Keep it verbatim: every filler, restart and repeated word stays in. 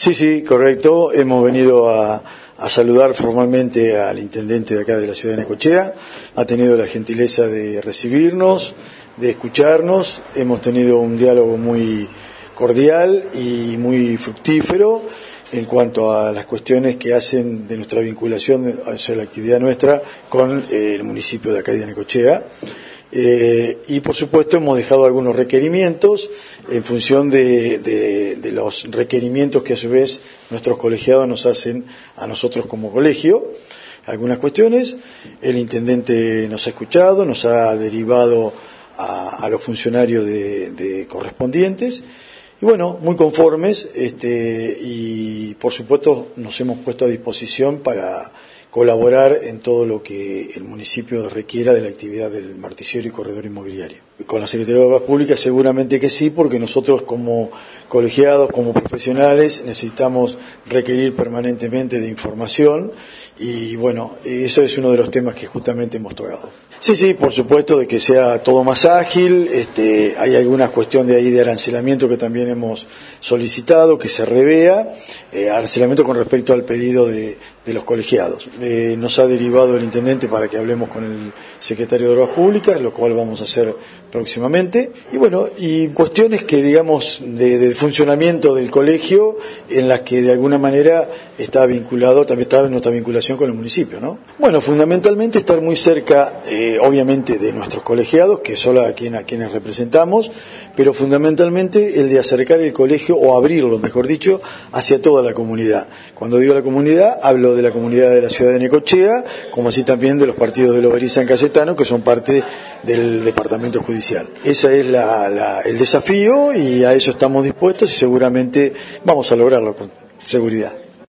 Sí, sí, correcto. Hemos venido a, a saludar formalmente al intendente de acá de la ciudad de Necochea. Ha tenido la gentileza de recibirnos, de escucharnos. Hemos tenido un diálogo muy cordial y muy fructífero en cuanto a las cuestiones que hacen de nuestra vinculación hacia la actividad nuestra con eh, el municipio de acá de Necochea. Eh, y por supuesto hemos dejado algunos requerimientos en función de, de, de los requerimientos que a su vez nuestros colegiados nos hacen a nosotros como colegio. Algunas cuestiones, el intendente nos ha escuchado, nos ha derivado a, a los funcionarios de, de correspondientes y bueno, muy conformes este, y por supuesto nos hemos puesto a disposición para colaborar en todo lo que el municipio requiera de la actividad del martillero y corredor inmobiliario. Con la Secretaría de Obras Públicas seguramente que sí, porque nosotros como colegiados, como profesionales, necesitamos requerir permanentemente de información y bueno, eso es uno de los temas que justamente hemos tocado. Sí, sí, por supuesto, de que sea todo más ágil, este, hay alguna cuestión de ahí de arancelamiento que también hemos solicitado, que se revea, eh, arancelamiento con respecto al pedido de, de los colegiados. Eh, nos ha derivado el intendente para que hablemos con el secretario de Obras Públicas, lo cual vamos a hacer próximamente, y bueno, y cuestiones que digamos de, de funcionamiento del colegio en las que de alguna manera está vinculado, también está nuestra vinculación con el municipio, ¿no? Bueno, fundamentalmente estar muy cerca, eh, obviamente, de nuestros colegiados, que son a, quien, a quienes representamos, pero fundamentalmente el de acercar el colegio, o abrirlo, mejor dicho, hacia toda la comunidad. Cuando digo la comunidad, hablo de la comunidad de la ciudad de Necochea, como así también de los partidos de Lobería y San Cayetano, que son parte del departamento judicial. Ese es la, la, el desafío y a eso estamos dispuestos y seguramente vamos a lograrlo con seguridad.